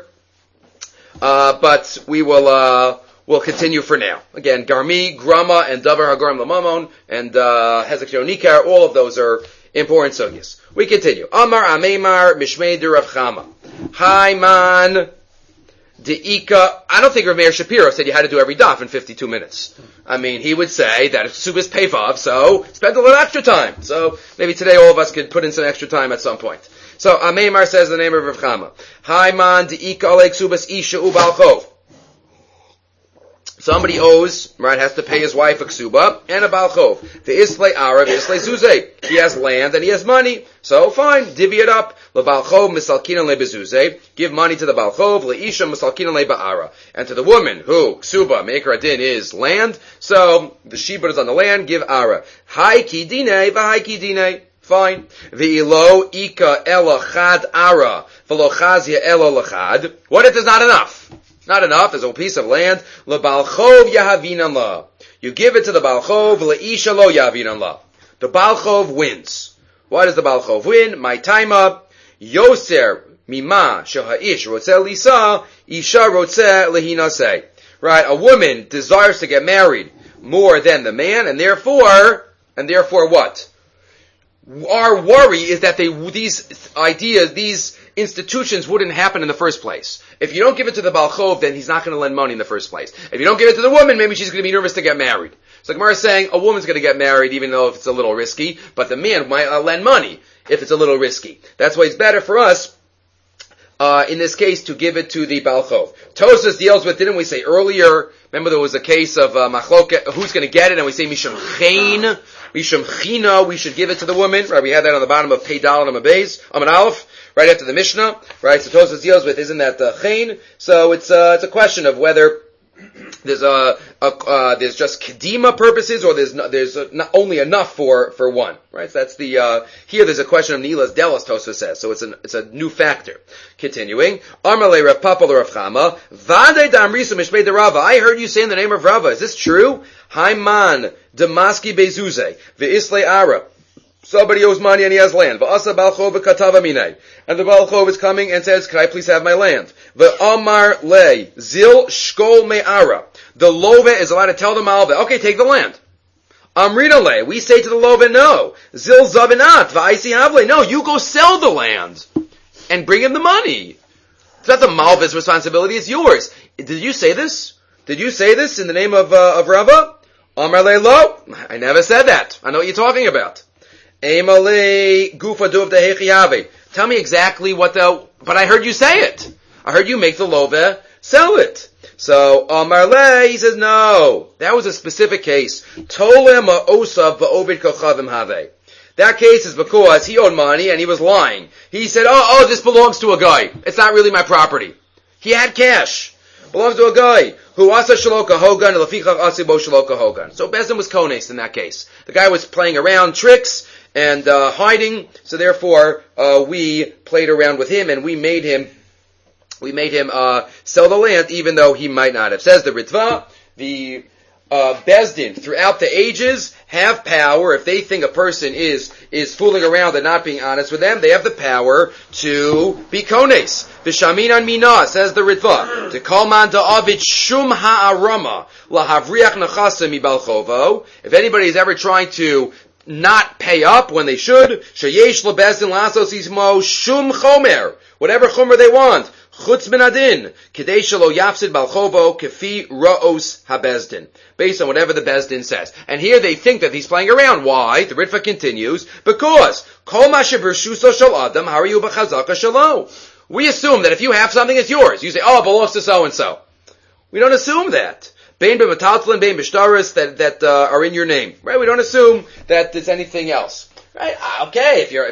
but we'll continue for now. Again, Garmi, Grama, and Davar Hagorim Lamamon, and Hezek Nikar, all of those are important sugyas. We continue. Amar Ameimar Mishmei de Rav Chama. Haiman Deika. I don't think Rav Meir Shapiro said you had to do every daf in 52 minutes. I mean, he would say that it's Subas Pevav, so spend a little extra time. So maybe today all of us could put in some extra time at some point. So Ameimar says the name of Rav Chama. Haiman Deika Alek Subas Isha Ubal Chov. Somebody owes, right, has to pay his wife a ksuba and a balchov. Ve'isle ara, ve'isle zuze. He has land and he has money. So fine, divvy it up. Le'balchov misalkinan le'bezuze. Give money to the balchov. Le'isha misalkinan le'ba'ara. And to the woman who, ksuba, maker adin, is land. So, the shibud is on the land, give ara. Hai ki dinei, v'hai ki dinei. Fine. Ve'ilo ika ela chad ara. V'lo chazia ela lechad. What if there's not enough? Not enough. There's a piece of land. LeBalchov yahavinan la. You give it to the Balchov. LeIsha lo yahavinan la. The Balchov wins. Why does the Balchov win? My taima yoser mima sheha'ish rotzeh lisa isha rotzeh lehinaseh. Right. A woman desires to get married more than the man, and therefore what? Our worry is that these ideas, these institutions wouldn't happen in the first place. If you don't give it to the Balchov, then he's not going to lend money in the first place. If you don't give it to the woman, maybe she's going to be nervous to get married. So Gemara is saying a woman's going to get married even though if it's a little risky, but the man might lend money if it's a little risky. That's why it's better for us, in this case, to give it to the Balchov. Tosas deals with, didn't we say earlier, remember there was a case of Machloket, who's going to get it, and we say Misham Chain, Misham China, we should give it to the woman, right? We had that on the bottom of Pei Dal and Amabez, Aman Aleph, right after the Mishnah, right? So Tosas deals with, isn't that Chain? So it's a question of whether there's there's just kedima purposes, or there's not only enough for one, right? So that's the here. There's a question of nilas delas. Tosfos says, so it's a new factor. Continuing, Amarle Rav Papa Rav Chama Vade Damrisa Mishmei de Rava. I heard you say in the name of Rava. Is this true? Haiman Damaski Bezuze Ve'isle Ara. Somebody owes money and he has land. V'asa balchov v'katava minei. And the balchov is coming and says, "Can I please have my land?" V'amar le zil shkol me'ara. The love is allowed to tell the malve, "Okay, take the land." Amrina le, we say to the love, "No, zil zavinat v'aisi havle." No, you go sell the land and bring him the money. It's not the malve's responsibility; it's yours. Did you say this? Did you say this in the name of Rava? Amar le lo. I never said that. I know what you're talking about. Tell me exactly but I heard you say it. I heard you make the love, sell it. So, Amarle, he says, no, that was a specific case. That case is because he owed money and he was lying. He said, oh, this belongs to a guy. It's not really my property. He had cash. Belongs to a guy who asa shaloka hogan and lafichach asibo shaloka hogan. So Bezdin was kones in that case. The guy was playing around tricks and hiding. So therefore, we played around with him and we made him sell the land, even though he might not have. Says the Ritva, the Bezdin throughout the ages have power. If they think a person is fooling around and not being honest with them, they have the power to be kones. V'shaminan mina, says the Ritva, to call man da'avid shum ha'arama lahavriach nachasa mi balchovo. If anybody is ever trying to not pay up when they should, sheyesh lebezdin lasos ismo shum chomer, whatever chomer they want. Chutz min adin, kidei shelo yafsid balchovo kefi ra'os habezdin, based on whatever the bezdin says. And here they think that he's playing around. Why? The Ritva continues, because kol ma shebershuso shel adam hariyu b'chazaka shelo. We assume that if you have something, it's yours. You say, oh, it belongs to so and so. We don't assume that. Bein b'metaltlin, bein b'shtaris that are in your name, right? We don't assume that there's anything else, right? Okay,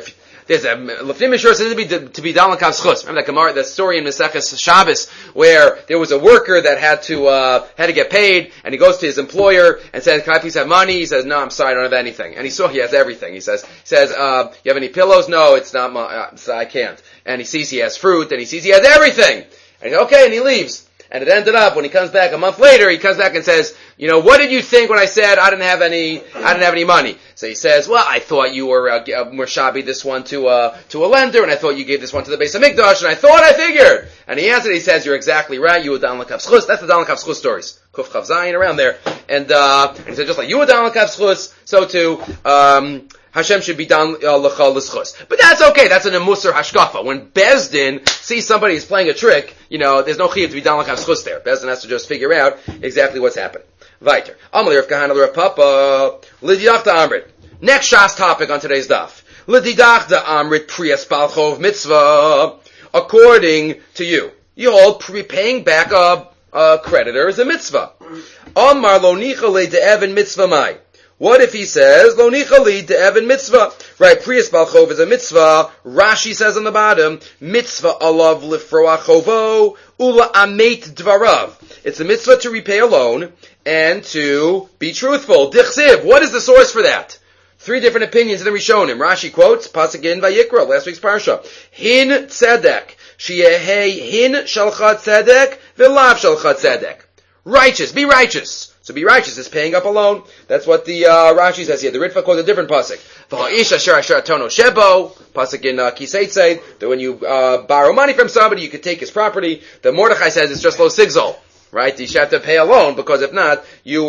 There's a Lefnim Mishur says to be Dal Kav Schus. Remember that Gemara, that story in Maseches Shabbos where there was a worker that had to get paid, and he goes to his employer and says, "Can I please have money?" He says, "No, I'm sorry, I don't have anything." And he has everything. He says, "You have any pillows?" "No, it's not I can't." And he sees he has fruit, and he sees he has everything. And he says, "Okay," and he leaves. And it ended up, when he comes back a month later, he comes back and says, "What did you think when I said I didn't have any money?" So he says, "Well, I thought you were Murshabi this one to a lender, and I thought you gave this one to the Beis HaMikdash, and I figured." And he answered, he says, "You're exactly right, you were Dan L'Kav Schus." That's the Dan L'Kav Schus stories. Kuf Chav Zayin, around there. And he said, just like you were Dan L'Kav Schus, so too, Hashem should be down l'chal l'schus. But that's okay. That's an emusar hashkafa. When Bezdin sees somebody is playing a trick, there's no chiyuv to be down l'chal schus there. Bezdin has to just figure out exactly what's happening. Weiter. Amalei Rav Kahana Rav Papa L'didach Amrit. Next Shas topic on today's daf. L'didach Amrit priyas balchov mitzvah. According to you, hold paying back a creditor is a mitzvah. Amar lo nicha le de'evan mitzvah mai. What if he says, Lo nichali de Evan mitzvah? Right, Priyas Balchov is a mitzvah. Rashi says on the bottom, Mitzvah alav lifroa chovo, ula amet dvarav. It's a mitzvah to repay a loan and to be truthful. Dichsiv, what is the source for that? 3 different opinions in the Rishonim. Rashi quotes, Pasuk in Vayikra, last week's parsha. Hin tzedek, sheyehei hin shalchat tzedek, v'lav shalchat tzedek. Righteous, be righteous. So be righteous is paying up a loan. That's what the Rashi says here. The Ritva quotes a different pasuk. V'ha'ish asher asher tono shebo. Pasuk in Kiseitzei, that when you borrow money from somebody, you could take his property. The Mordechai says it's just lo sigzol, right? You should have to pay a loan, because if not, you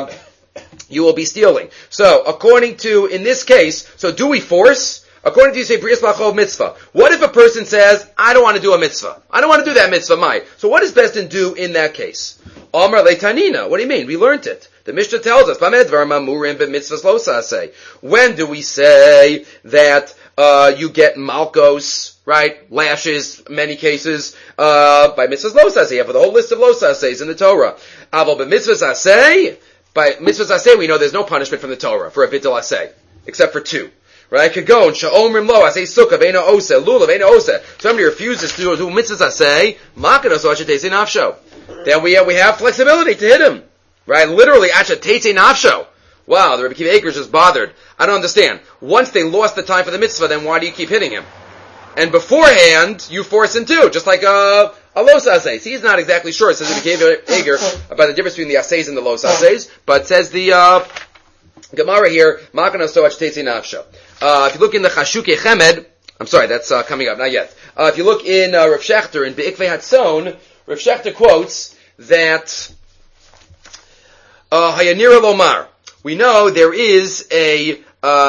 will be stealing. So according to, in this case, so do we force? According to you say Priyas Balchov mitzvah. What if a person says, I don't want to do a mitzvah. I don't want to do that mitzvah, Mai. So what does Bezdin do in that case? Amar leitanina. What do you mean? We learned it. The Mishnah tells us, when do we say that you get malkos, right? Lashes, many cases, by mitzvahs lo saseh. You have the whole list of lo sasehs in the Torah. Aval b'mitzvahs aseh, by mitzvahs aseh, we know there's no punishment from the Torah for a bitul aseh, except for 2. Right? Kagon, sha'omrim lo, aseh sukkah, ve'ena oseh, lulav, ve'ena oseh. Somebody refuses to do mitzvahs aseh, makanos o ashetesi nafsho. Then we have flexibility to hit him. Right? Literally, ashetesi nafsho. Wow, the Rebbe Akiva Eiger is just bothered. I don't understand. Once they lost the time for the mitzvah, then why do you keep hitting him? And beforehand, you force him to, just like a los aseh. He's not exactly sure, says the Rebbe Akiva Eiger, about the difference between the asehs and the los asehs, but says the Gemara here, makanos so ashetesi nafsho. If you look in the Chashukei Chemed, I'm sorry, that's coming up, not yet. If you look in Rav Shechter, in Be'ikvei Hatzon, Rav Shechter quotes that Hayanira Lomar. We know there is a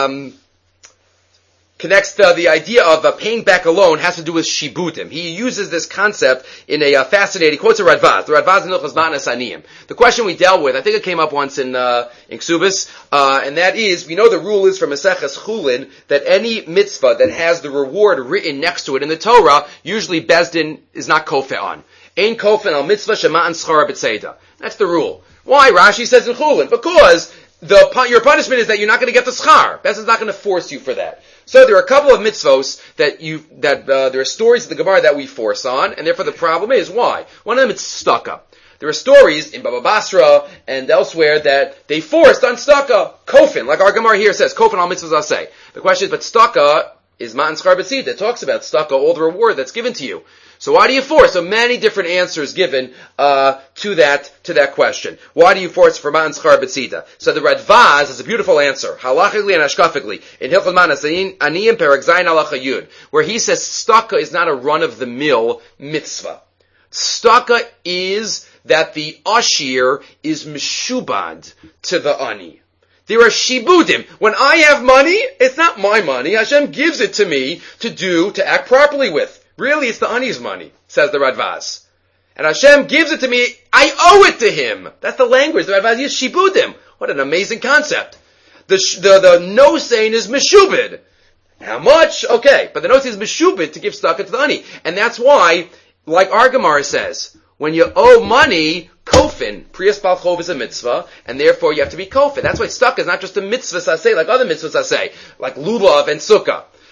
connects to the idea of paying back a loan has to do with shibutim. He uses this concept in a fascinating, quotes a Radvaz. The Radvaz in Hilchos Matnas Aniyim. The question we dealt with, I think it came up once in Ksubis, and that is, we know the rule is from Maseches Chulin that any mitzvah that has the reward written next to it in the Torah, usually Bezdin is not kofeh on. Ein kofeh al mitzvah shema'an schar b'tzeida. That's the rule. Why? Rashi says in Chulin. Because your punishment is that you're not going to get the schar. Bezdin's not going to force you for that. So there are a couple of mitzvos that there are stories in the Gemara that we force on, and therefore the problem is why? One of them is staka. There are stories in Baba Basra and elsewhere that they forced on staka, kofin, like our Gemara here says, kofin al mitzvahs aseh. The question is, but staka is matan schar b'tzid that talks about staka, all the reward that's given to you. So why do you force? So many different answers given to that question. Why do you force for matan schar b'tzida? So the Radvaz has a beautiful answer, halachically and ashkafically, in Hilchos Matnas Aniyim Perek Zayin Halacha Yud, where he says staka is not a run-of-the-mill mitzvah. Staka is that the ashir is meshubad to the ani. There are shibudim. When I have money, it's not my money. Hashem gives it to me to act properly with. Really, it's the ani's money, says the Radvaz. And Hashem gives it to me, I owe it to him. That's the language. The Radvaz uses shibudim. What an amazing concept. The no-saying is meshubid. How much? Okay. But the no-saying is meshubid to give staka to the ani. And that's why, like our Gemara says, when you owe money, kofin, priyas balchov is a mitzvah, and therefore you have to be kofin. That's why staka is not just a mitzvah saseh, like other mitzvahs saseh, like lulav and sukkah.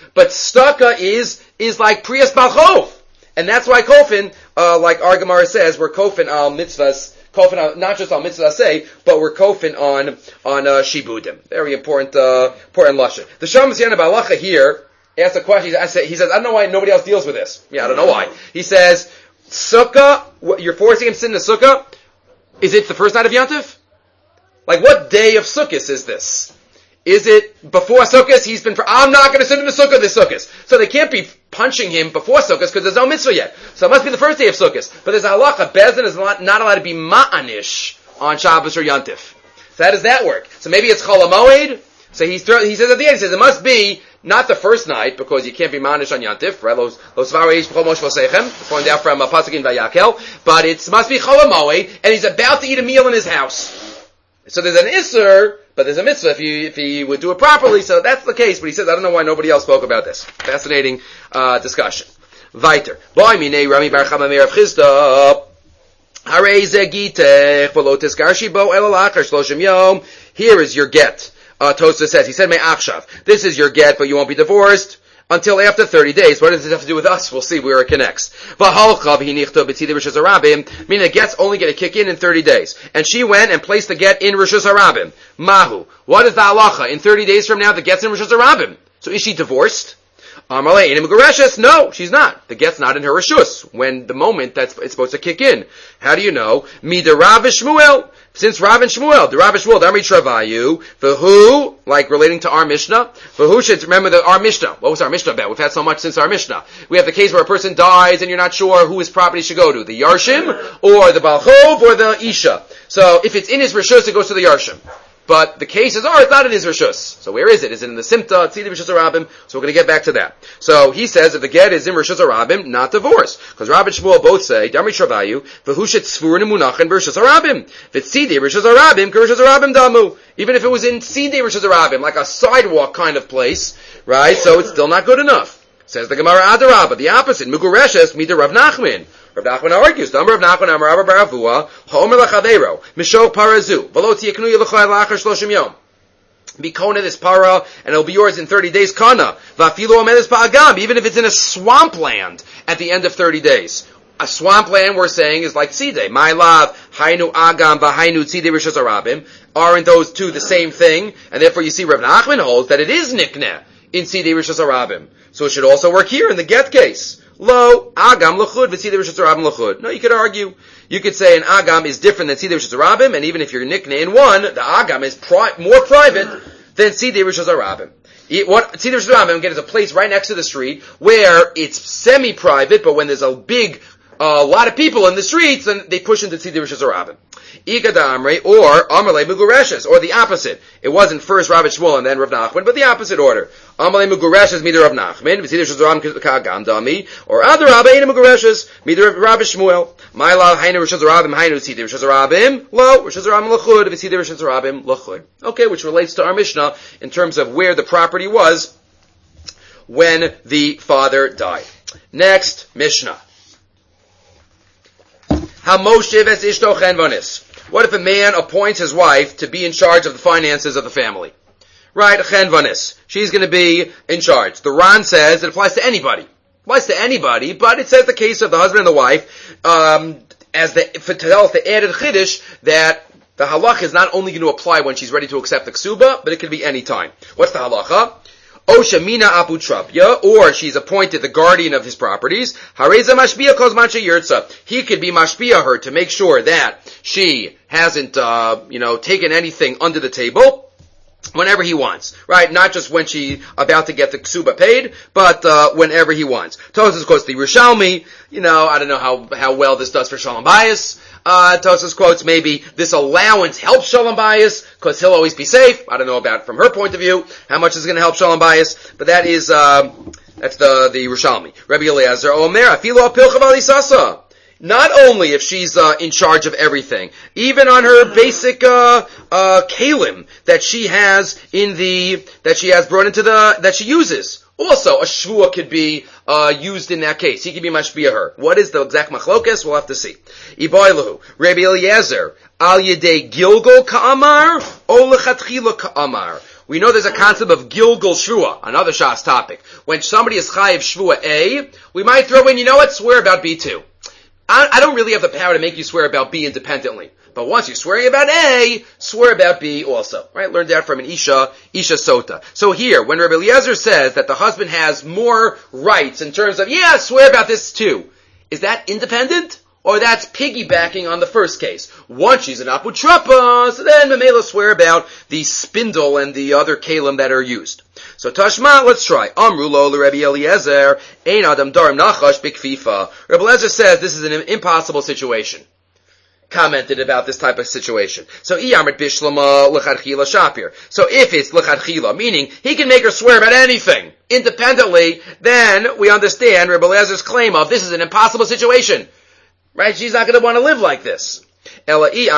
But staka is like priyas balchov. And that's why kofin, like our Gemara says, we're kofin al mitzvahs, not just al mitzvahs say, but we're kofin on shibudim. Very important lashon. The Sham Messiana Balacha here asks a question. He says, I don't know why nobody else deals with this. Yeah, I don't know why. He says, sukkah, you're forcing him to sit in the sukkah. Is it the first night of Yantiv? Like, what day of Sukkot is this? Is it before Sukkot? I'm not going to sit in the Sukkah this Sukkot. So they can't be punching him before Sukkot because there's no mitzvah yet. So it must be the first day of Sukkot. But there's a halacha. Bezdin is not allowed to be ma'anish on Shabbos or Yantif. So how does that work? So maybe it's Chol HaMoed. So he says at the end, he says it must be not the first night because you can't be ma'anish on Yantif. Right? It's pointed out from Pasuk in Vayakel. But it must be Chol HaMoed, and he's about to eat a meal in his house. So there's an Isser, but there's a mitzvah if he would do it properly. So that's the case. But he says, I don't know why nobody else spoke about this. Fascinating discussion. Weiter. Boy mine Rami Bar Chama Meir of Chisda. Harei ze gitech v'lo tizkarshi bo el alachar shloshim yom. Here is your get. Tosa says, he said, me achshav. This is your get, but you won't be divorced until after 30 days. What does this have to do with us? We'll see where it connects. Meaning the get's only going to kick in 30 days. And she went and placed the get in Rishus Harabim. Mahu. What is the halacha? In 30 days from now, the get's in Rishus Harabim. So is she divorced? No, she's not. The get's not in her Rishus when the moment it's supposed to kick in. How do you know? Mida Rav Shmuel. Since Rav and Shmuel, the Rav and Shmuel, Dami Travayu, for who, like relating to our Mishnah, for who should remember our Mishnah. What was our Mishnah about? We've had so much since our Mishnah. We have the case where a person dies and you're not sure who his property should go to, the Yarshim, or the Balchov, or the Isha. So if it's in his Rishus, it goes to the Yarshim. But the cases are, it's not in his Rishus. So where is it? Is it in the Simta, Tzidi Rishus Harabim? So we're going to get back to that. So he says if the get is in Rishus Harabim, not divorce. Because Rav and Shmuel both say, Dami Travayu, v'hushet tzfurin emunachin Rishus Harabim. V'tzidi Rishus Harabim, Rishus Harabim damu. Even if it was in Tzidi Rishus Harabim, like a sidewalk kind of place, right? So it's still not good enough. Says the Gemara Adarabah, the opposite, Mugureshes, Mida Rav Nachman. Rav Nachman argues, Amar Rav Nachman, Amar Rabba Baravua, Homer Lachavero, Misho Parazu, Velo Tieknu Yelachai Lachar Shloshim Yom. Be kona this para, and it'll be yours in 30 days. Kana, Vafilo Omedes Pa'agam, even if it's in a swampland at the end of 30 days. A swampland, we're saying, is like Tzidei. My love, Hainu Agam, Vahainu Tzidei Rishos Harabim. Aren't those two the same thing? And therefore you see Rav Nachman holds that it is Nikneh in Tzidei Rishos Harabim. So it should also work here in the get case. Lo, Agam L'chud, V'tzidei Rishos Harabim L'chud. No, you could argue. You could say an Agam is different than Tzidei Rishos Harabim, and even if you're Nikneh in one, the Agam is more private than Tzidei Rishos Harabim. Tzidei Rishos Harabim, again, is a place right next to the street where it's semi-private, but when there's a lot of people in the streets, and they push into Tzidei Rishos Harabim. Ika Damre, or Amalei Mugureshes, or the opposite. It wasn't first Rav and Shmuel and then Rav Nachman, but the opposite order. Amalei Mugureshes, Mida Rav Nachman, Tzidei Rishos Harabim Kagam Dami, or other Rabbi Eina Mugureshes, Mida Rav and Shmuel. My law, Hainu Rishos Harabim, Hainu Tzidei Rishos Harabim, Lo, Rishos Harabim L'chud, Tzidei Rishos Harabim L'chud. Okay, which relates to our Mishnah in terms of where the property was when the father died. Next, Mishnah. Hamoshev es ishto chenvanis. What if a man appoints his wife to be in charge of the finances of the family? Right, chenvanis. She's going to be in charge. The Ran says it applies to anybody. It applies to anybody, but it says the case of the husband and the wife, to tell us the added chiddush that the halach is not only going to apply when she's ready to accept the ksuba, but it could be any time. What's the halacha? Oshamina aputrapya, or she's appointed the guardian of his properties. Hareza mashpia kozmancha yirtza. He could be mashpia her to make sure that she hasn't, taken anything under the table whenever he wants. Right? Not just when she's about to get the ksuba paid, but, whenever he wants. Tosas quotes the Rishalmi. I don't know how well this does for Shalom Bayis. Tosas quotes maybe this allowance helps Shalom Bayis because he'll always be safe. I don't know about from her point of view how much is going to help Shalom Bayis, but that is that's the Rishalmi. Rabbi Eliezer Omer Afilo Apilcha Valisasa. Not only if she's in charge of everything, even on her basic kalim that she has brought into that she uses. Also, a shvua could be used in that case. He could be mashpia her. What is the exact machlokes? We'll have to see. Iboilahu, Rabbi Eliezer, al yedei gilgol ka'amar, o lechatchila ka'amar. we know there's a concept of Gilgul Shvua, another Shas topic. When somebody is Chayiv Shvua A, we might throw in, swear about B too. I don't really have the power to make you swear about B independently. But once you're swearing about A, swear about B also. Right? Learned that from an Isha Sota. So here, when Rabbi Eliezer says that the husband has more rights in terms of, swear about this too, is that independent? Or that's piggybacking on the first case. Once she's an aputrapa, so then Mamela swear about the spindle and the other kalim that are used. So Tashma, let's try. Amru lo Rabbi Eliezer, ein adam darim nachash bikfifa. Rabbi Eliezer says this is an impossible situation. Commented about this type of situation. So iyamrit bishlama l'chadchila shapir. So if it's l'chadchila, meaning he can make her swear about anything independently, then we understand Rabbi Eliezer's claim of this is an impossible situation. Right? She's not going to want to live like this. But if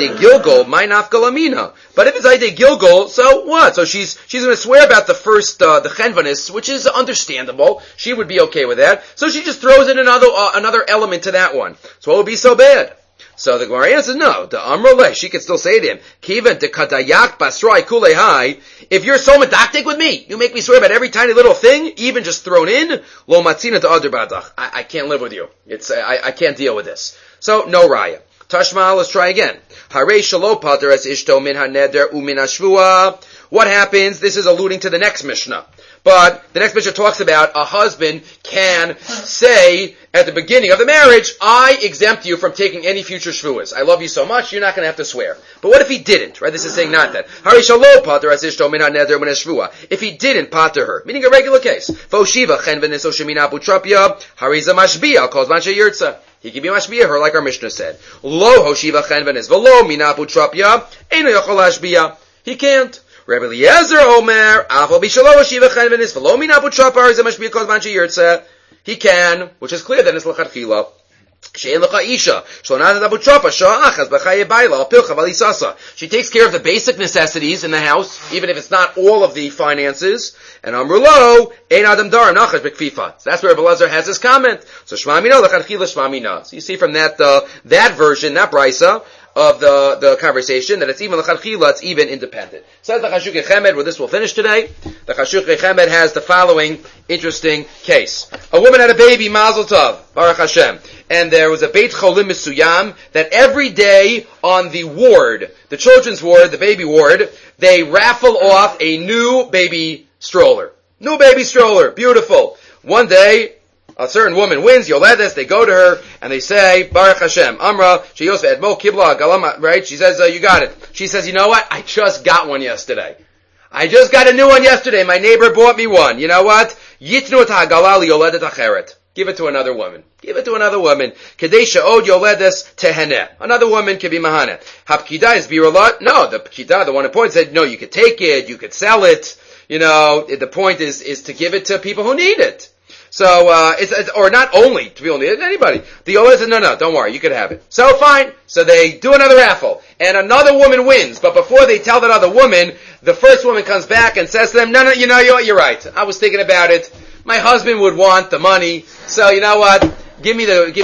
it's Aide Gilgul, so what? So she's going to swear about the first, the chenvanis, which is understandable. She would be okay with that. So she just throws in another element to that one. So what would be so bad? So the Gemara answers, no. The Amrole, she could still say to him, Kiven de kadayak basroi kulehai. If you're so medactic with me, you make me swear about every tiny little thing, even just thrown in, lo matzina to other badach. I can't live with you. I can't deal with this. So, no raya. Tashma, let's try again. Harei shalo pater es ishto min haneder umin hashvua. What happens? This is alluding to the next Mishnah. But the next Mishnah talks about a husband can say at the beginning of the marriage, I exempt you from taking any future shvuas. I love you so much, you're not going to have to swear. But what if he didn't? Right? This is saying not that. If he didn't pater her, meaning a regular case. He can be mashbiya her like our Mishnah said. He can't. Rabbi Eliezer Omer, he can, which is clear then it's l'chadchila. She takes care of the basic necessities in the house, even if it's not all of the finances. And Amrulo, ein adam darim nachash b'kfifa. So that's where Rabbi Eliezer has his comment. So shma mina l'chadchila shma mina. So you see from that version, that brisa, of the conversation, that it's even l'chadchila, it's even independent. Says the Chashukei Chemed, where this will finish today. The Chashukei Chemed has the following interesting case. A woman had a baby, Mazel Tov, Baruch Hashem, and there was a Beit Cholim Mesuyam that every day on the ward, the children's ward, the baby ward, they raffle off a new baby stroller. New baby stroller, beautiful. One day, a certain woman wins, Yoledes, they go to her, and they say, Baruch Hashem, Amra, she Yosef Edmo, Kibla, Galama, right? She says, you got it. She says, you know what? I just got one yesterday. I just got a new one yesterday. My neighbor bought me one. You know what? Yitnu ta'galali Yoledet acheret. Give it to another woman. Give it to another woman. Kadesha od Yoledes teheneh. Another woman can be mahane. Hapkida is birulot? No, the Pkida, the one who points, said, no, you could take it, you could sell it. The point is to give it to people who need it. So, or not only to people, anybody. The Yoledes said, no, don't worry, you can have it. So fine. So they do another raffle, and another woman wins, but before they tell that other woman, the first woman comes back and says to them, no, you know what, you're right. I was thinking about it. My husband would want the money, so you know what, give me the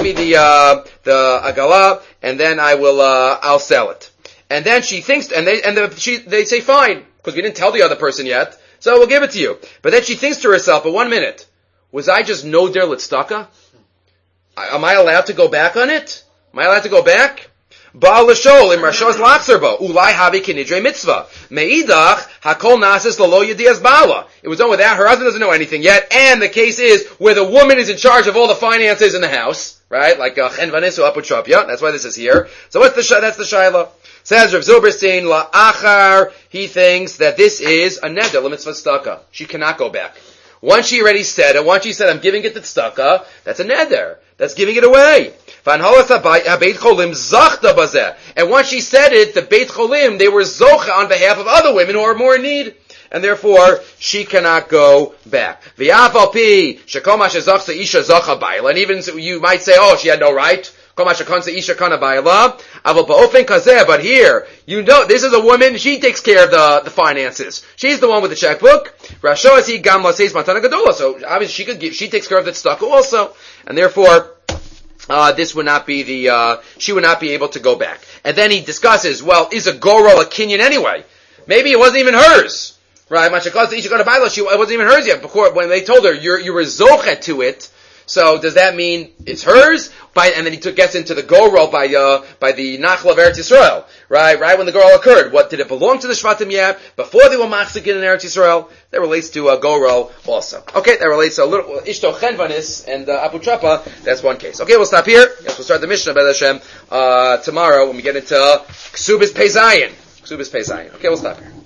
agala, and then I'll sell it. And then she thinks, they say fine, because we didn't tell the other person yet, so we'll give it to you. But then she thinks to herself, but 1 minute, was I just noder litstaka? Am I allowed to go back on it? Am I allowed to go back? Baal l'shol im rashos lachzerba ulai habi kinidrei mitzvah meidach hakol nasis lalo yedias bala. It was done without her husband doesn't know anything yet, and the case is where the woman is in charge of all the finances in the house, right? Like chen vanisu aputrapya. That's why this is here. So that's the shayla. Says Rav Zilberstein la'achar. He thinks that this is a neder l'mitzvah staka. She cannot go back. Once she already said it, once she said, I'm giving it to tzedakah, that's a neder. That's giving it away. And once she said it, the Beit Cholim, they were zocha on behalf of other women who are more in need. And therefore, she cannot go back. And even you might say, oh, she had no right. But here, this is a woman, she takes care of the finances. She's the one with the checkbook. So obviously she takes care of the tzedakah also. And therefore, this would not be she would not be able to go back. And then he discusses, well, is a gorel a kinyan anyway? Maybe it wasn't even hers. Right? Mashakos Isha got a Baila, it wasn't even hers yet. Before, when they told her, you were zochet to it, so does that mean it's hers? And then he gets into the Gorel by the Nachla of Eretz Yisrael. Right when the Gorel occurred. What, did it belong to the Shvatim yet? Before they were Machzik in Eretz Yisrael? That relates to Gorel also. Okay, that relates to a little, Ishto Chenvanis and Abu Chapa, that's one case. Okay, we'll stop here. Yes, we'll start the Mishnah, B'ez Hashem, tomorrow when we get into Ksubis Pei Zayin. Okay, we'll stop here.